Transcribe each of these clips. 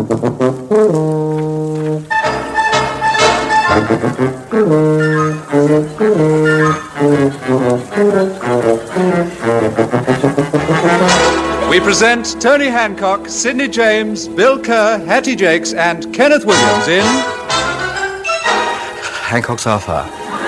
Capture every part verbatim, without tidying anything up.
We present Tony Hancock, Sidney James, Bill Kerr, Hattie Jakes, and Kenneth Williams in Hancock's Half Hour.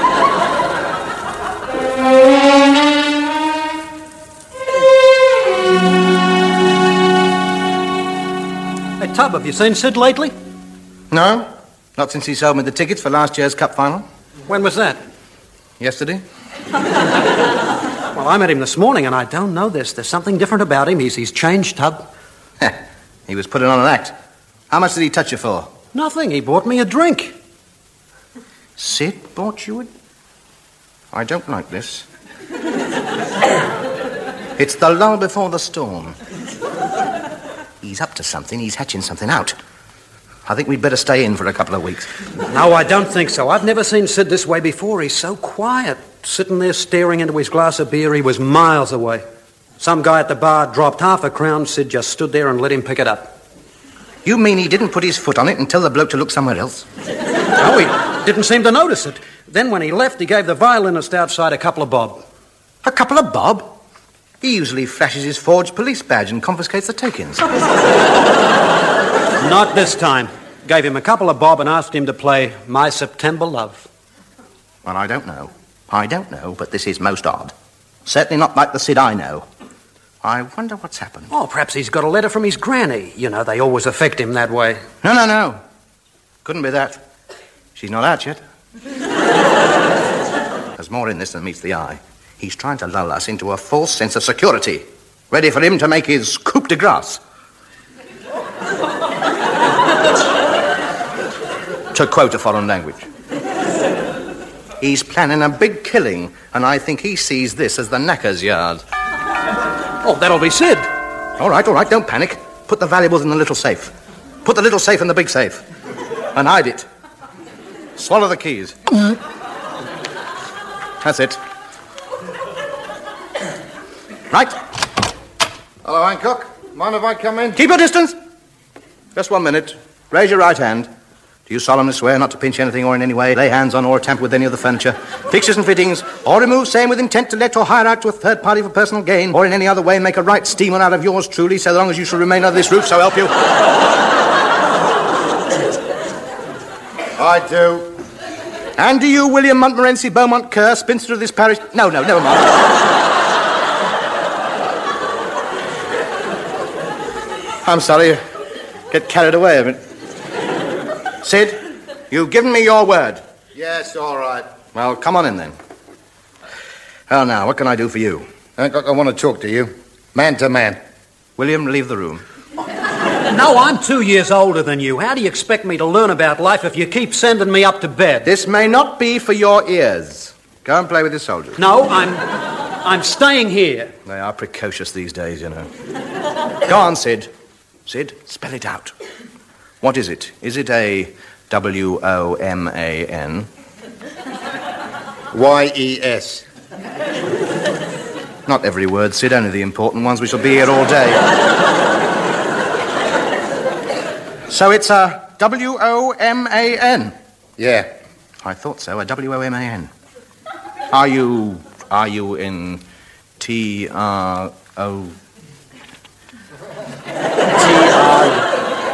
Hey, Tub, have you seen Sid lately? No, not since he sold me the tickets for last year's Cup final. When was that? Yesterday. Well, I met him this morning, and I don't know this. There's something different about him. He's, he's changed, Tub. He was putting on an act. How much did he touch you for? Nothing. He bought me a drink. Sid bought you a... I don't like this. It's the lull before the storm. He's up to something. He's hatching something out. I think we'd better stay in for a couple of weeks. No, I don't think so. I've never seen Sid this way before. He's so quiet. Sitting there staring into his glass of beer, he was miles away. Some guy at the bar dropped half a crown. Sid just stood there and let him pick it up. You mean he didn't put his foot on it and tell the bloke to look somewhere else? No, he didn't seem to notice it. Then when he left, he gave the violinist outside a couple of bob. A couple of bob? He usually flashes his forged police badge and confiscates the take-ins. Not this time. Gave him a couple of bob and asked him to play My September Love. Well, I don't know. I don't know, but this is most odd. Certainly not like the Sid I know. I wonder what's happened. Oh, perhaps he's got a letter from his granny. You know, they always affect him that way. No, no, no. Couldn't be that. She's not out yet. There's more in this than meets the eye. He's trying to lull us into a false sense of security, ready for him to make his coup de grace. To quote a foreign language. He's planning a big killing, and I think he sees this as the knacker's yard. Oh, that'll be Sid. All right, all right, don't panic. Put the valuables in the little safe. Put the little safe in the big safe. And hide it. Swallow the keys. That's it. Right. Hello, Hancock. Mind if I come in? Keep your distance. Just one minute. Raise your right hand. Do you solemnly swear not to pinch anything or in any way lay hands on or tamper with any of the furniture, fixtures and fittings, or remove same with intent to let or hire out to a third party for personal gain, or in any other way make a right steamer out of yours truly, so long as you shall remain under this roof, so help you? I do. And do you, William Montmorency Beaumont Kerr, spinster of this parish... No, no, never mind. I'm sorry. Get carried away a bit. Sid, you've given me your word. Yes, all right. Well, come on in then. Well, now, what can I do for you? Hancock, I want to talk to you. Man to man. William, leave the room. No, I'm two years older than you. How do you expect me to learn about life if you keep sending me up to bed? This may not be for your ears. Go and play with the soldiers. No, I'm... I'm staying here. They are precocious these days, you know. Go on, Sid. Sid, spell it out. What is it? Is it a W O M A N? Y E S. Not every word, Sid, only the important ones. We shall be here all day. So it's a W O M A N? Yeah. I thought so, a W O M A N. Are you... are you in T R O... T R...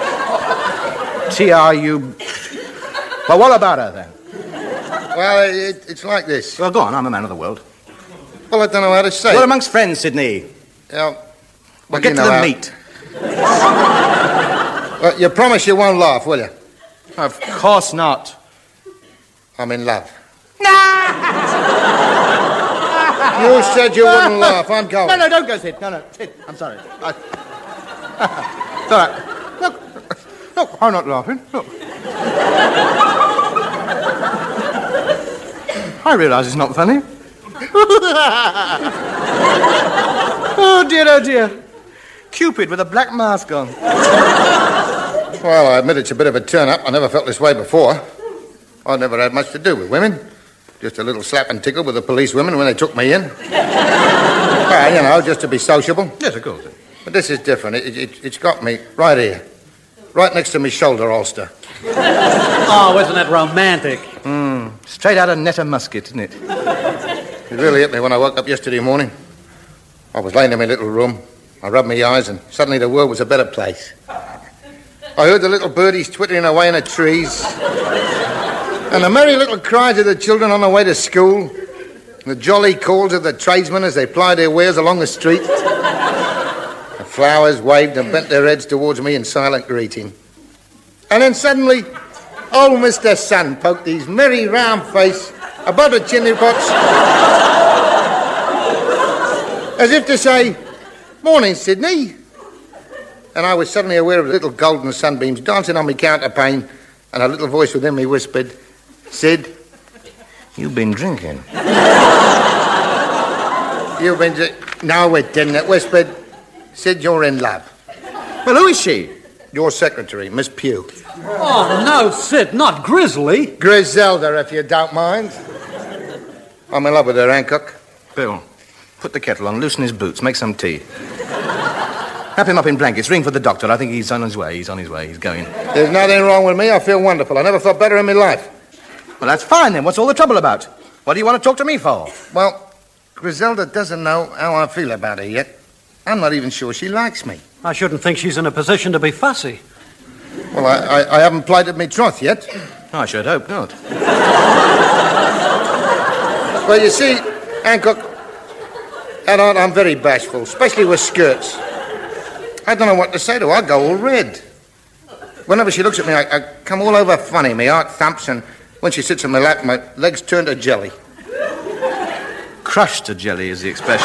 T R U... Well, what about her, then? Well, it, it's like this. Well, go on, I'm a man of the world. Well, I don't know how to say You're it. amongst friends, Sydney. Yeah. Well, Well, get you to know the how- meat. Well, you promise you won't laugh, will you? Of course not. I'm in love. You said you wouldn't laugh. I'm going. No, no, don't go, Sid. No, no, Sid, I'm sorry. I... It's all right. Look, look, I'm not laughing. Look. I realise it's not funny. Oh, dear, oh, dear. Cupid with a black mask on. Well, I admit it's a bit of a turn-up. I never felt this way before. I never had much to do with women. Just a little slap and tickle with the police women when they took me in. Well, you know, just to be sociable. Yes, of course. But this is different. It, it, it's got me right here. right next to me shoulder holster. Oh, isn't that romantic? Mm, straight out of Netta Musket, isn't it? It really hit me when I woke up yesterday morning. I was laying in my little room. I rubbed my eyes and suddenly the world was a better place. I heard the little birdies twittering away in the trees and the merry little cries of the children on the way to school, the jolly calls of the tradesmen as they plied their wares along the street. The flowers waved and bent their heads towards me in silent greeting. And then suddenly, old Mister Sun poked his merry round face above the chimney pots as if to say, "Morning, Sydney." And I was suddenly aware of little golden sunbeams dancing on me counterpane, and a little voice within me whispered, "Sid, you've been drinking." You've been drinking? No, it didn't. It whispered, "Sid, you're in love." Well, who is she? Your secretary, Miss Pugh. Oh, no, Sid, not Grizzly. Griselda, if you don't mind. I'm in love with her, Hancock. Bill, put the kettle on, loosen his boots, make some tea. Wrap him up in blankets, ring for the doctor. I think he's on his way, he's on his way, he's going. There's nothing wrong with me. I feel wonderful. I never felt better in my life. Well, that's fine then. What's all the trouble about? What do you want to talk to me for? Well, Griselda doesn't know how I feel about her yet. I'm not even sure she likes me. I shouldn't think she's in a position to be fussy. Well, I, I, I haven't plighted me troth yet. I should hope not. Well, you see, Hancock, at heart, I'm very bashful, especially with skirts. I don't know what to say to her. I go all red. Whenever she looks at me, I, I come all over funny. My heart thumps, and when she sits in my lap, my legs turn to jelly. Crushed to jelly is the expression.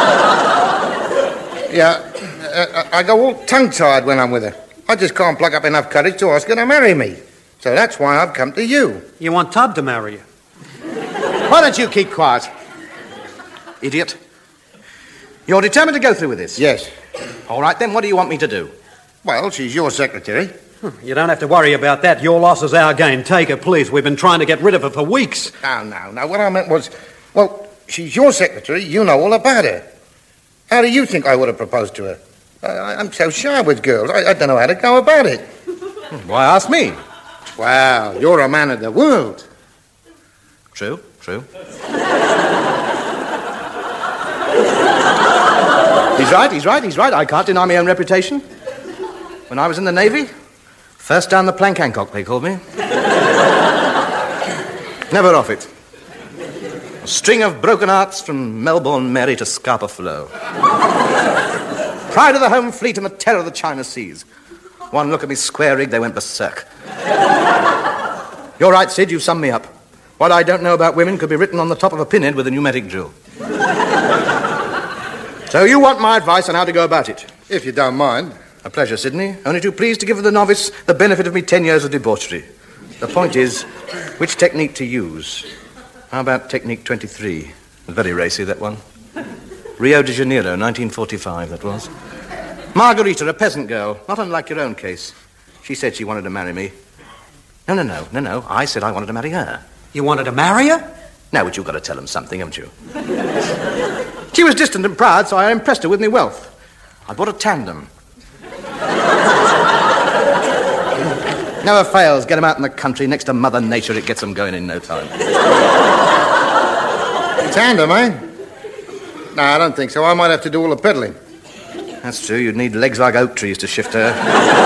Yeah, uh, I go all tongue-tied when I'm with her. I just can't pluck up enough courage to ask her to marry me. So that's why I've come to you. You want Tub to marry you? Why don't you keep quiet? Idiot. You're determined to go through with this? Yes. All right, then what do you want me to do? Well, she's your secretary. You don't have to worry about that. Your loss is our gain. Take her, please. We've been trying to get rid of her for weeks. No, no, no. What I meant was, well, she's your secretary. You know all about her. How do you think I would have proposed to her? I, I'm so shy with girls. I, I don't know how to go about it. Why ask me? Wow, you're a man of the world. True, true. He's right, he's right, he's right. I can't deny my own reputation. When I was in the Navy, first down the plank Hancock, they called me. Never off it. A string of broken hearts from Melbourne Mary to Scapa Flow. Pride of the home fleet and the terror of the China seas. One look at me square rig, they went berserk. You're right, Sid, you summed me up. What I don't know about women could be written on the top of a pinhead with a pneumatic drill. So you want my advice on how to go about it? If you don't mind. A pleasure, Sidney. Only too pleased to give the novice the benefit of me ten years of debauchery. The point is, which technique to use? How about technique twenty-three? Very racy, that one. Rio de Janeiro, nineteen forty-five, that was. Margarita, a peasant girl, not unlike your own case. She said she wanted to marry me. No, no, no, no, no. I said I wanted to marry her. You wanted to marry her? Now, but you've got to tell them something, haven't you? She was distant and proud, so I impressed her with my wealth. I bought a tandem. Never fails. Get them out in the country next to Mother Nature. It gets them going in no time. Tandem, eh? No, I don't think so. I might have to do all the peddling. That's true. You'd need legs like oak trees to shift her.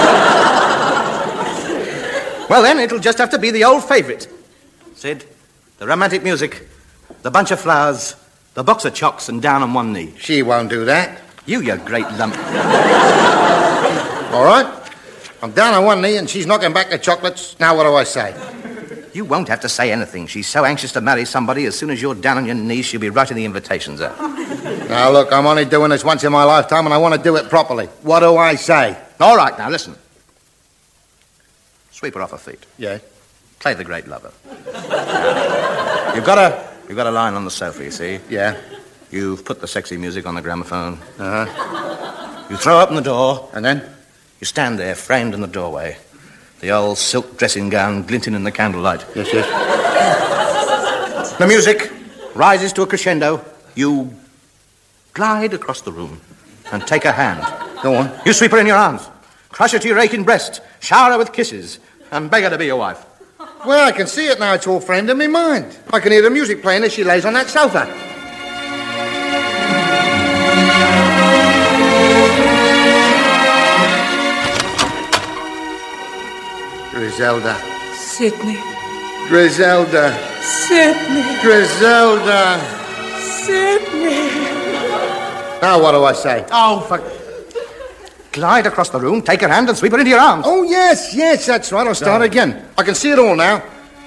Well, then, it'll just have to be the old favourite. Sid, the romantic music, the bunch of flowers, the box of chocks, and down on one knee. She won't do that. You, you great lump. All right. I'm down on one knee and she's knocking back the chocolates. Now what do I say? You won't have to say anything. She's so anxious to marry somebody, as soon as you're down on your knees, she'll be writing the invitations up. Now, look, I'm only doing this once in my lifetime and I want to do it properly. What do I say? All right, now, listen. Sweep her off her feet. Yeah. Play the great lover. You've got a, you've got a line on the sofa, you see? Yeah. You've put the sexy music on the gramophone. Uh-huh. You throw open the door. And then? You stand there, framed in the doorway. The old silk dressing gown glinting in the candlelight. Yes, yes. The music rises to a crescendo. You glide across the room and take her hand. Go on. You sweep her in your arms. crush her to your aching breast, shower her with kisses, and beg her to be your wife. Well, I can see it now. It's all framed in my mind. I can hear the music playing as she lays on that sofa. Griselda. Sidney. Griselda. Sidney. Griselda. Sidney. Now what do I say? Oh, for... Glide across the room, take her hand and sweep her into your arms. Oh, yes, yes, that's right. I'll start No. again. I can see it all now.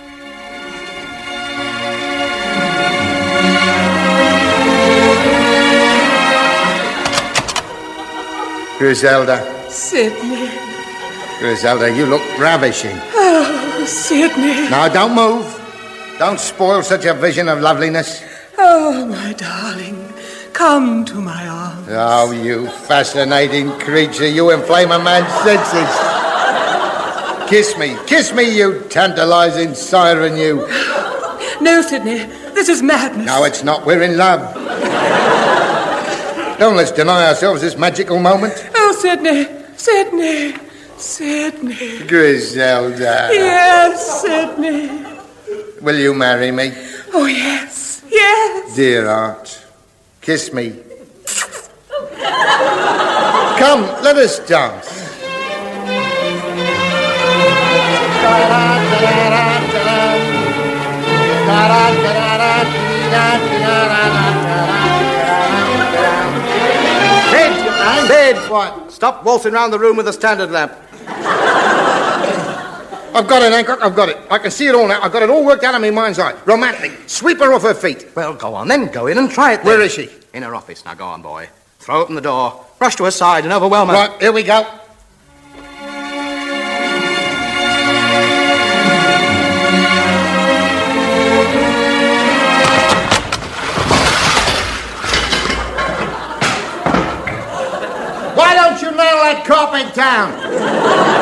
Griselda. Sidney. Griselda, you look ravishing. Oh, Sidney. Now, don't move. Don't spoil such a vision of loveliness. Oh, my darling. Come to my arms. Oh, you fascinating creature. You inflame a man's senses. Kiss me. Kiss me, you tantalizing siren, you. No, Sidney. This is madness. No, it's not. We're in love. Don't let's deny ourselves this magical moment. Oh, Sidney. Sidney. Sidney. Griselda. Yes, Sidney. Will you marry me? Oh, yes. Yes. Dear Art. Kiss me. Come, let us dance. Sid! Sid! What? Stop waltzing round the room with a standard lamp. I've got it, Hancock, I've got it. I can see it all now. I've got it all worked out in my mind's eye. Romantic. Sweep her off her feet. Well, go on then. Go in and try it then. Where is she? In her office. Now go on, boy. Throw open the door. Rush to her side and overwhelm her. Right, here we go. Why don't you nail that carpet down?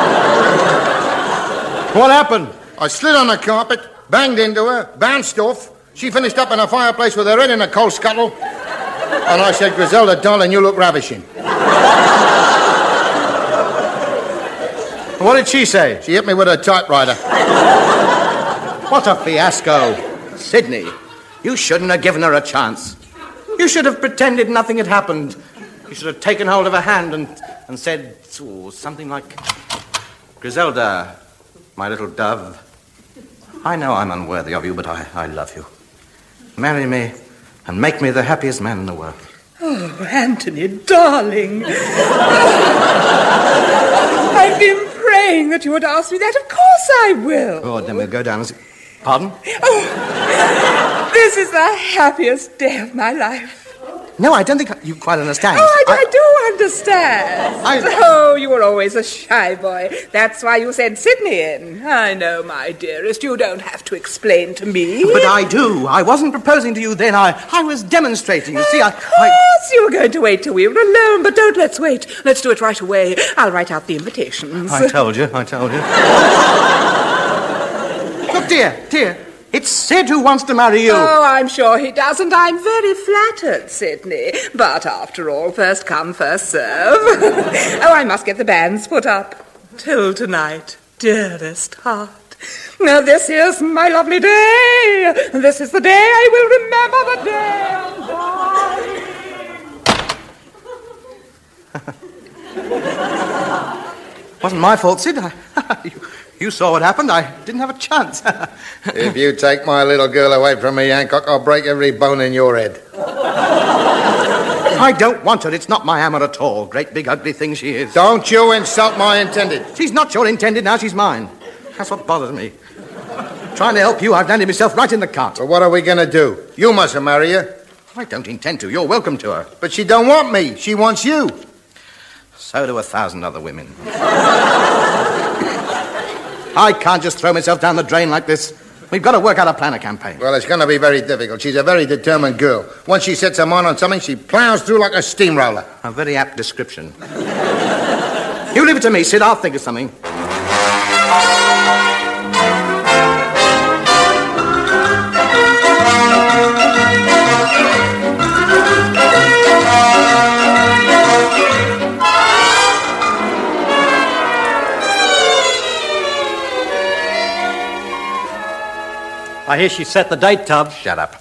What happened? I slid on the carpet, banged into her, bounced off. She finished up in a fireplace with her head in a coal scuttle. And I said, Griselda, darling, you look ravishing. What did she say? She hit me with a typewriter. What a fiasco. Sidney, you shouldn't have given her a chance. You should have pretended nothing had happened. You should have taken hold of her hand and, and said oh, something like, Griselda, my little dove, I know I'm unworthy of you, but I, I love you. Marry me and make me the happiest man in the world. Oh, Anthony, darling. I've been praying that you would ask me that. Of course I will. Oh, then we'll go down and see... Pardon? Oh, this is the happiest day of my life. No, I don't think you quite understand. Oh, I, I do understand. I- Oh, you were always a shy boy. That's why you sent Sidney in. I know, my dearest. You don't have to explain to me. But I do. I wasn't proposing to you then. I, I was demonstrating. You see, I... Of course you were going to wait till we were alone, but don't let's wait. Let's do it right away. I'll write out the invitations. I told you, I told you. Look, dear, dear, it's Sid who wants to marry you. Oh, I'm sure he does, and I'm very flattered, Sidney. But after all, first come, first serve. Oh, I must get the banns put up. Till tonight, dearest heart. Now, this is my lovely day. This is the day I will remember the day I'm dying. Wasn't my fault, Sid. I, you, you saw what happened. I didn't have a chance. If you take my little girl away from me, Hancock, I'll break every bone in your head. I don't want her. It's not my Hammer at all. Great big ugly thing she is. Don't you insult my intended. She's not your intended, now she's mine. That's what bothers me. Trying to help you, I've landed myself right in the cart. So what are we going to do? You mustn't marry her. I don't intend to. You're welcome to her. But she don't want me. She wants you. So do a thousand other women. I can't just throw myself down the drain like this. We've got to work out a plan of campaign. Well, it's going to be very difficult. She's a very determined girl. Once she sets her mind on something, she plows through like a steamroller. A very apt description. You leave it to me, Sid. I'll think of something. I hear she set the date, Tub. Shut up.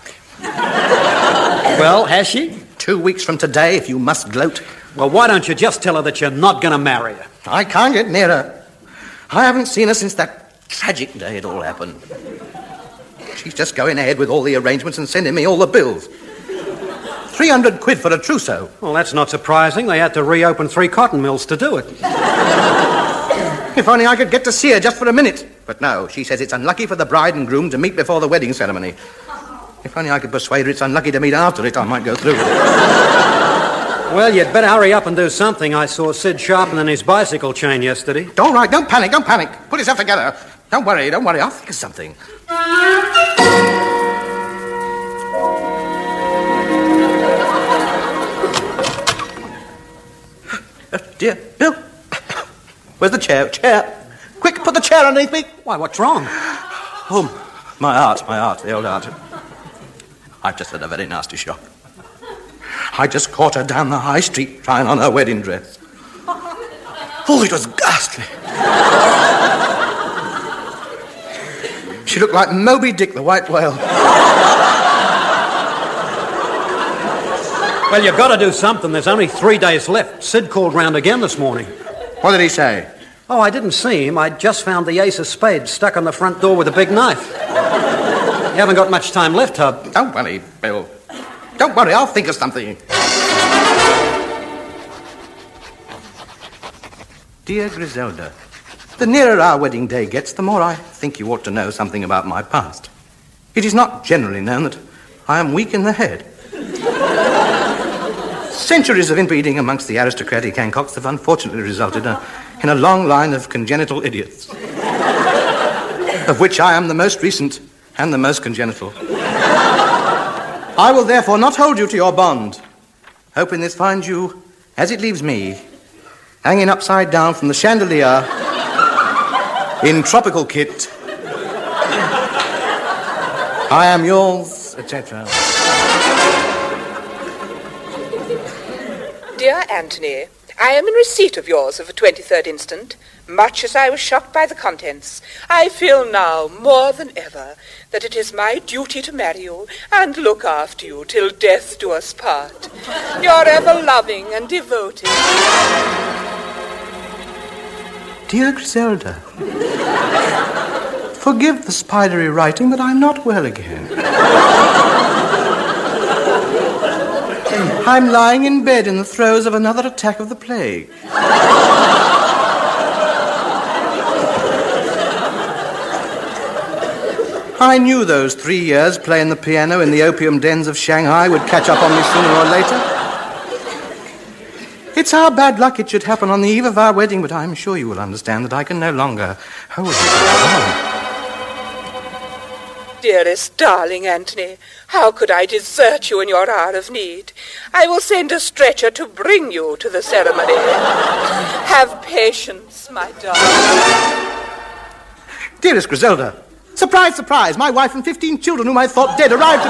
Well, has she? Two weeks from today, if you must gloat. Well, why don't you just tell her that you're not going to marry her? I can't get near her. I haven't seen her since that tragic day it all happened. She's just going ahead with all the arrangements and sending me all the bills. Three hundred quid for a trousseau. Well, that's not surprising. They had to reopen three cotton mills to do it. If only I could get to see her just for a minute. But no, she says it's unlucky for the bride and groom to meet before the wedding ceremony. If only I could persuade her it's unlucky to meet after it, I might go through with it. Well, you'd better hurry up and do something. I saw Sid sharpening his bicycle chain yesterday. All right, don't panic, don't panic. Put yourself together. Don't worry, don't worry. I'll think of something. Oh, dear, Bill. Where's the chair? Chair. Quick, put the chair underneath me. Why, what's wrong? Oh, my heart, my heart, the old heart. I've just had a very nasty shock. I just caught her down the high street trying on her wedding dress. Oh, it was ghastly. She looked like Moby Dick, the white whale. Well, you've got to do something. There's only three days left. Sid called round again this morning. What did he say? Oh, I didn't see him. I just found the ace of spades stuck on the front door with a big knife. You haven't got much time left, Hub. Don't worry, Bill. Don't worry, I'll think of something. Dear Griselda, the nearer our wedding day gets, the more I think you ought to know something about my past. It is not generally known that I am weak in the head. Centuries of inbreeding amongst the aristocratic Hancocks have unfortunately resulted uh, in a long line of congenital idiots, of which I am the most recent and the most congenital. I will therefore not hold you to your bond, hoping this finds you, as it leaves me, hanging upside down from the chandelier in tropical kit. I am yours, et cetera. Dear Anthony, I am in receipt of yours of the twenty-third instant. Much as I was shocked by the contents, I feel now more than ever that it is my duty to marry you and look after you till death do us part. Your ever-loving and devoted... Dear Griselda, forgive the spidery writing, but I'm not well again. I'm lying in bed in the throes of another attack of the plague. I knew those three years playing the piano in the opium dens of Shanghai would catch up on me sooner or later. It's our bad luck it should happen on the eve of our wedding, but I'm sure you will understand that I can no longer hold you to Dearest, darling Anthony, how could I desert you in your hour of need? I will send a stretcher to bring you to the ceremony. Have patience, my darling. Dearest Griselda, surprise, surprise, my wife and fifteen children whom I thought dead arrived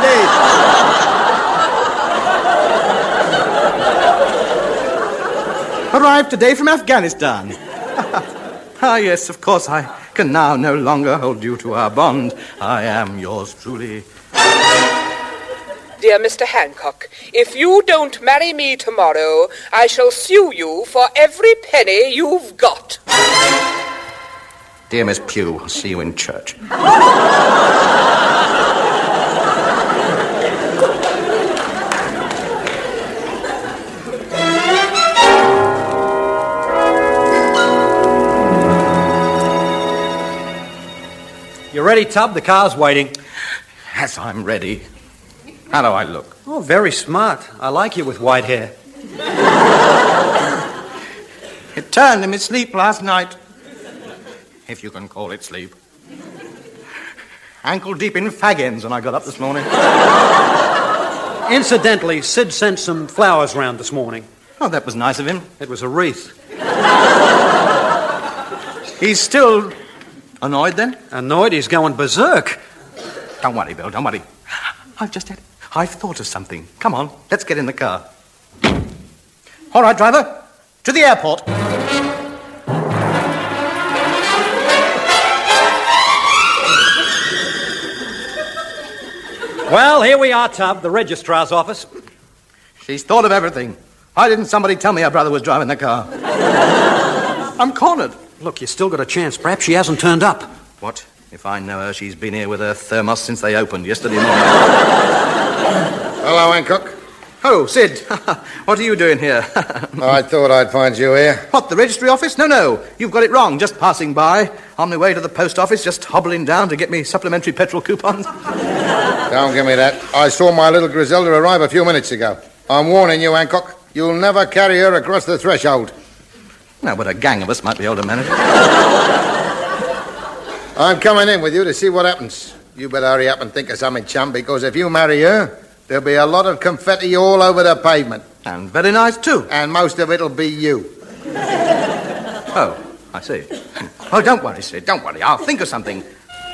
today. Arrived today from Afghanistan. Ah, yes, of course, I can now no longer hold you to our bond. I am yours truly. Dear Mister Hancock, if you don't marry me tomorrow, I shall sue you for every penny you've got. Dear Miss Pugh, I'll see you in church. You ready, Tub? The car's waiting. Yes, I'm ready. How do I look? Oh, very smart. I like you with white hair. It turned in my sleep last night. If you can call it sleep. Ankle deep in fag ends when I got up this morning. Incidentally, Sid sent some flowers round this morning. Oh, that was nice of him. It was a wreath. He's still annoyed, then? Annoyed? He's going berserk. Don't worry, Bill, don't worry. I've just had... I've thought of something. Come on, let's get in the car. All right, driver, to the airport. Well, here we are, Tub, the registrar's office. She's thought of everything. Why didn't somebody tell me her brother was driving the car? I'm cornered. Look, you still got a chance. Perhaps she hasn't turned up. What? If I know her, she's been here with her thermos since they opened yesterday morning. Hello, Hancock. Oh, Sid. What are you doing here? I thought I'd find you here. What, the registry office? No, no. You've got it wrong. Just passing by. On my way to the post office, just hobbling down to get me supplementary petrol coupons. Don't give me that. I saw my little Griselda arrive a few minutes ago. I'm warning you, Hancock. You'll never carry her across the threshold. No, but a gang of us might be able to manage it. I'm coming in with you to see what happens. You better hurry up and think of something, chum, because if you marry her, there'll be a lot of confetti all over the pavement. And very nice, too. And most of it'll be you. Oh, I see. Oh, don't worry, Sid. Don't worry. I'll think of something.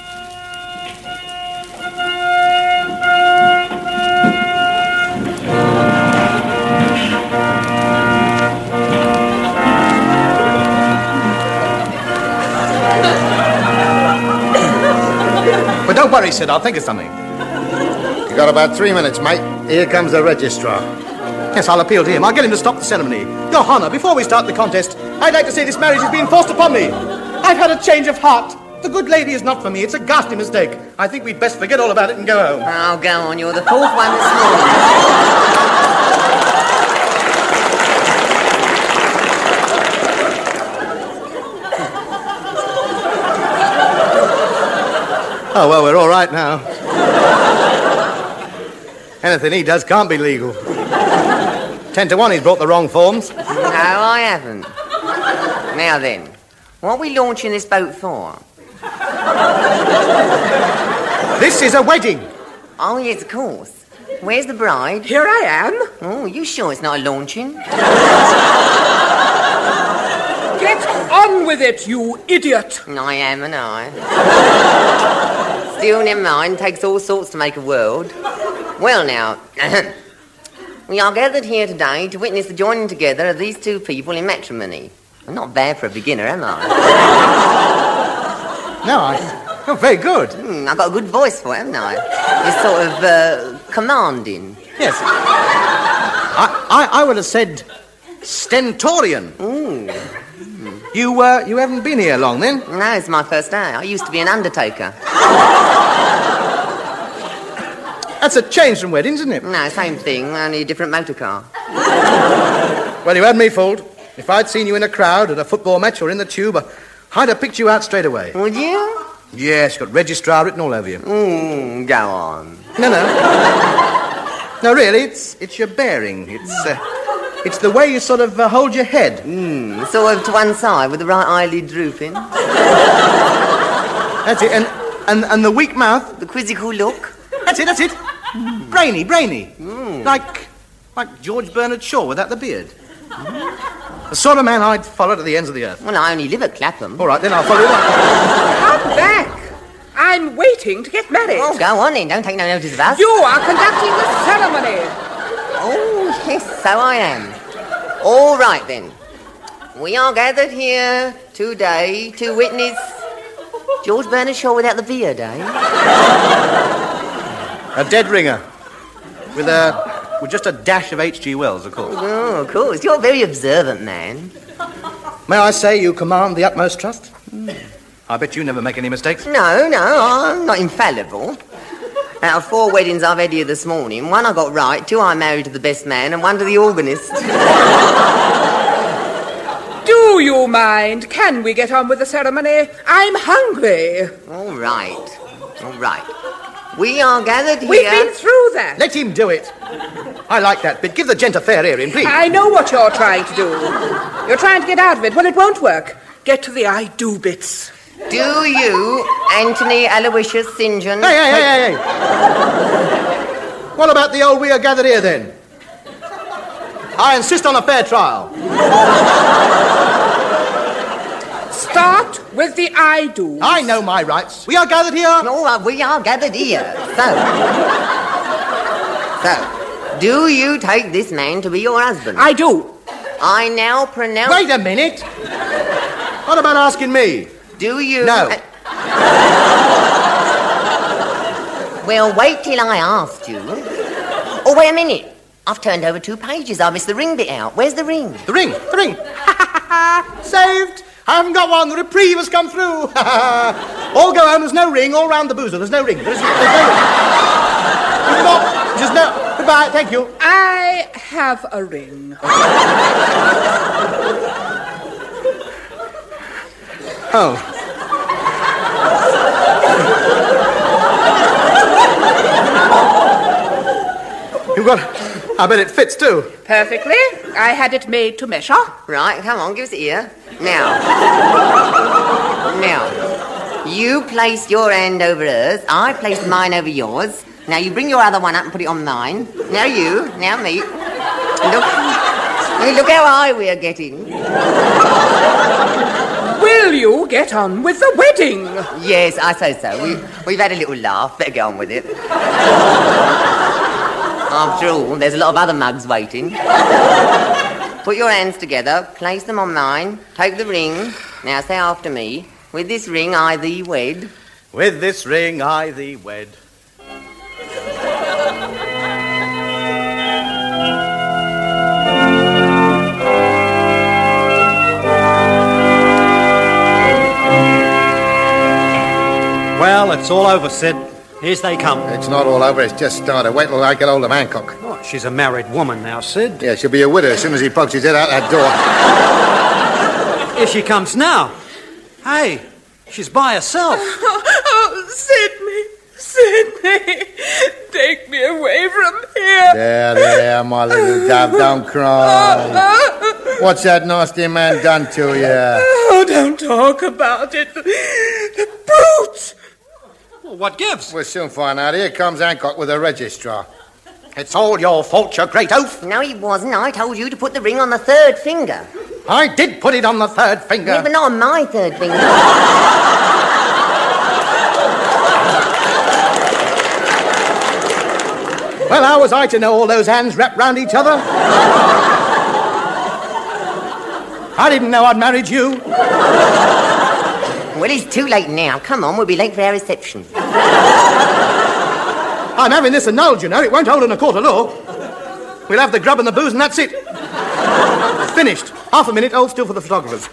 But don't worry, Sid. I'll think of something. You got about three minutes, mate. Here comes the registrar. Yes, I'll appeal to him. I'll get him to stop the ceremony. Your Honour, before we start the contest, I'd like to say this marriage is being forced upon me. I've had a change of heart. The good lady is not for me. It's a ghastly mistake. I think we'd best forget all about it and go home. Oh, go on. You're the fourth one this morning. Oh, well, we're all right now. Anything he does can't be legal. Ten to one he's brought the wrong forms. No, I haven't. Now then, what are we launching this boat for? This is a wedding. Oh, yes, of course. Where's the bride? Here I am. Oh, you sure it's not a launching? Get on with it, you idiot. I am, and I. Still, never mind. Takes all sorts to make a world. Well, now, we are gathered here today to witness the joining together of these two people in matrimony. I'm not bad for a beginner, am I? No, I... Oh, very good. Mm, I've got a good voice for it, haven't I? It's sort of uh, commanding. Yes. I, I, I would have said stentorian. Ooh. You, uh, you haven't been here long, then? No, it's my first day. I used to be an undertaker. That's a change from weddings, isn't it? No, same thing, only a different motor car. Well, you had me fooled. If I'd seen you in a crowd at a football match or in the tube, I'd have picked you out straight away. Would you? Yes, got registrar written all over you. Mm, go on. No, no. No, really, it's it's your bearing. It's uh, it's the way you sort of uh, hold your head. Mm, sort of to one side with the right eyelid drooping. That's it. And, and, and the weak mouth. The quizzical look. That's it, that's it. Mm. Brainy, brainy. Mm. Like, like George Bernard Shaw without the beard. Mm. The sort of man I'd follow to the ends of the earth. Well, I only live at Clapham. All right, then I'll follow you up. Come back. I'm waiting to get married. Oh, go on then. Don't take no notice of us. You are conducting the ceremony. Oh, yes, so I am. All right, then. We are gathered here today to witness George Bernard Shaw without the beard, eh? A dead ringer. With a... with just a dash of H G Wells, of course. Oh, of course. You're a very observant man. May I say you command the utmost trust? Mm. I bet you never make any mistakes. No, no, I'm not infallible. Out of four weddings I've had here this morning, one I got right, two I married to the best man, and one to the organist. Do you mind? Can we get on with the ceremony? I'm hungry. All right. All right. We are gathered here... We've been through that. Let him do it. I like that bit. Give the gent a fair hearing, please. I know what you're trying to do. You're trying to get out of it. Well, it won't work. Get to the I do bits. Do you, Anthony Aloysius St. John... Hey, hey, hey, hey, hey. What about the old we are gathered here, then? I insist on a fair trial. Start with the I do. I know my rights. We are gathered here... No, uh, we are gathered here. So... So, do you take this man to be your husband? I do. I now pronounce... Wait a minute. What about asking me? Do you... No. Uh... Well, wait till I asked you. Oh, wait a minute. I've turned over two pages. I missed the ring bit out. Where's the ring? The ring, the ring. Saved. I haven't got one. The reprieve has come through. All go home. There's no ring. All round the boozer. There's no ring. There's, there's no ring. There's not. Just no. Goodbye. Thank you. I have a ring. Oh. You've got... I bet it fits, too. Perfectly. I had it made to measure. Right, come on, give us it here. Now. Now. You place your hand over hers. I place mine over yours. Now you bring your other one up and put it on mine. Now you. Now me. Look. Look how high we are getting. Will you get on with the wedding? Yes, I say so. We, we've had a little laugh. Better get on with it. After all, there's a lot of other mugs waiting. Put your hands together, place them on mine, take the ring. Now say after me. With this ring I thee wed. With this ring I thee wed. Well, it's all over, Sid. Here's they come. It's not all over, it's just started. Wait till I get hold of Hancock. Oh, she's a married woman now, Sid. Yeah, she'll be a widow as soon as he pokes his head out that door. Here she comes now. Hey, she's by herself. Oh, oh, Sydney, Sydney, take me away from here. There, there, my little dove, don't cry. What's that nasty man done to you? Oh, don't talk about it. The brute! Well, what gives? We'll soon find out. Here comes Hancock with a registrar. It's all your fault, you great oaf. No, it wasn't. I told you to put the ring on the third finger. I did put it on the third finger. Yeah, but not on my third finger. Well, how was I to know all those hands wrapped round each other? I didn't know I'd married you. Well, it's too late now. Come on, we'll be late for our reception. I'm having this annulled, you know. It won't hold in a court of law. We'll have the grub and the booze and that's it. It's finished. Half a minute, hold still for the photographers.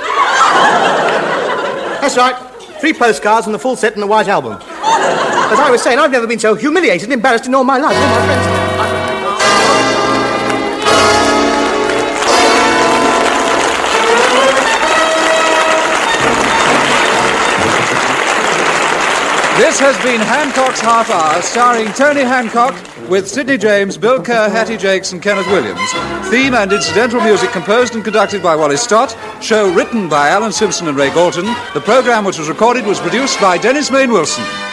That's right. Three postcards and the full set and the white album. As I was saying, I've never been so humiliated and embarrassed in all my life. All my friends... This has been Hancock's Half Hour, starring Tony Hancock with Sidney James, Bill Kerr, Hattie Jakes and Kenneth Williams. Theme and incidental music composed and conducted by Wally Stott. Show written by Alan Simpson and Ray Galton. The programme which was recorded was produced by Dennis Main Wilson.